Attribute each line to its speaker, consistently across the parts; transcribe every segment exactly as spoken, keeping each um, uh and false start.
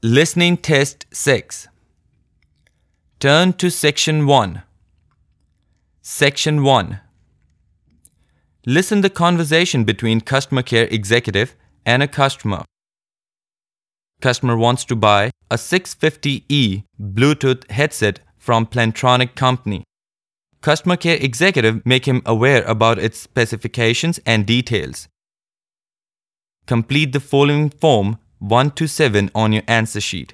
Speaker 1: Listening Test six. Turn to Section one. Section one. Listen the conversation between customer care executive and a customer. Customer wants to buy a six fifty E Bluetooth headset from Plantronic Company. Customer care executive make him aware about its specifications and details. Complete the following form one to seven on your answer sheet.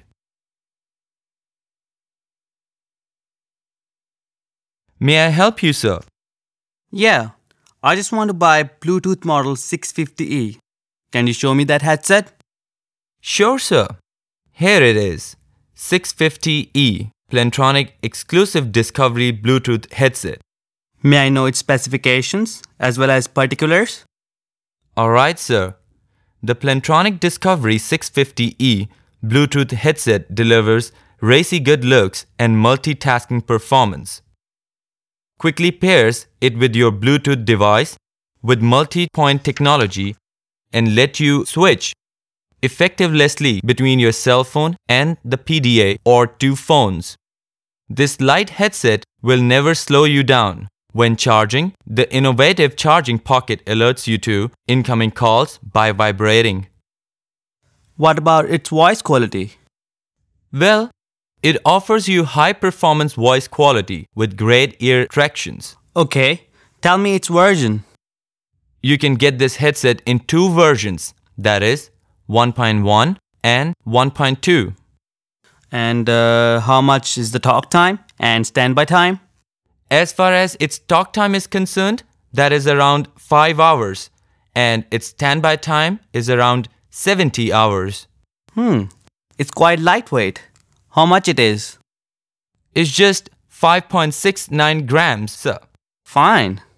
Speaker 1: May I help you, sir?
Speaker 2: Yeah, I just want to buy Bluetooth model six fifty E. Can you show me that headset?
Speaker 1: Sure, sir. Here it is. six fifty E Plantronic exclusive Discovery Bluetooth headset.
Speaker 2: May I know its specifications as well as particulars?
Speaker 1: Alright, sir. The Plantronic Discovery six fifty E Bluetooth headset delivers racy good looks and multitasking performance. Quickly pairs it with your Bluetooth device with multi-point technology and let you switch effectively between your cell phone and the P D A or two phones. This light headset will never slow you down. When charging, the innovative charging pocket alerts you to incoming calls by vibrating.
Speaker 2: What about its voice quality?
Speaker 1: Well, it offers you high-performance voice quality with great ear tractions.
Speaker 2: Okay, tell me its version.
Speaker 1: You can get this headset in two versions, that is, one point one and one point two.
Speaker 2: And uh, how much is the talk time and standby time?
Speaker 1: As far as its talk time is concerned, that is around five hours, and its standby time is around seventy hours.
Speaker 2: Hmm, it's quite lightweight. How much it is?
Speaker 1: It's just five point six nine grams, sir.
Speaker 2: Fine.